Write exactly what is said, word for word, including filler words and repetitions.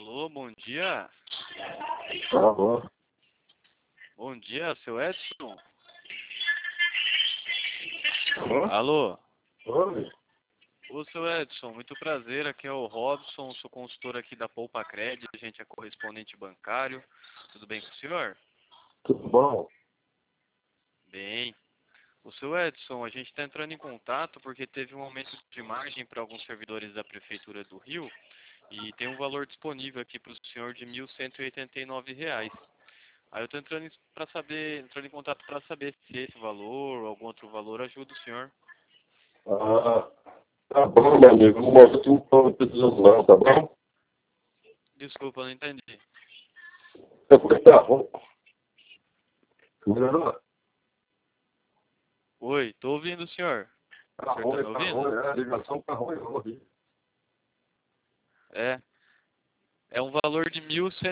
Alô, bom dia. Alô? Bom dia, seu Edson. Alô? Alô. Oi? Ô, seu Edson, muito prazer. Aqui é o Robson, sou consultor aqui da Poupa Cred. A gente é correspondente bancário. Tudo bem com o senhor? Tudo bom? Bem. O seu Edson, a gente está entrando em contato porque teve um aumento de margem para alguns servidores da Prefeitura do Rio e tem um valor disponível aqui para o senhor de mil cento e oitenta e nove reais. Aí eu estou entrando para saber, entrando em contato para saber se esse valor ou algum outro valor ajuda o senhor. Ah, tá bom, meu amigo. No momento não estou precisando não, tá bom? Desculpa, não entendi. É porque tá ruim. Melhorou? Oi, tô ouvindo o senhor. Tá O senhor tá ruim, me tá ouvindo? ruim. É, a ligação tá ruim, eu ouvi. É. É um valor de mil cento